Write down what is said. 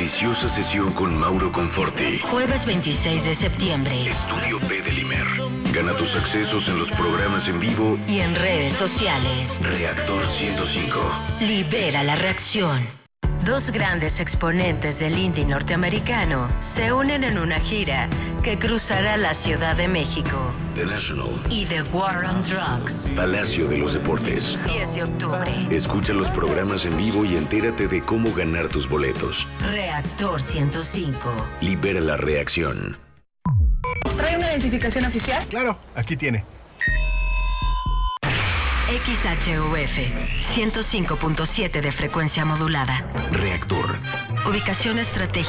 deliciosa sesión con Mauro Conforti. Jueves 26 de septiembre. Estudio B del Imer. Gana tus accesos en los programas en vivo y en redes sociales. Reactor 105. Libera la reacción. Dos grandes exponentes del indie norteamericano se unen en una gira que cruzará la Ciudad de México. The National y The War on Drugs. Palacio de los Deportes. 10 de octubre. Escucha los programas en vivo y entérate de cómo ganar tus boletos. Reactor 105. Libera la reacción. ¿Trae una identificación oficial? Claro, aquí tiene. XHUF 105.7 de frecuencia modulada. Reactor. Ubicación estratégica.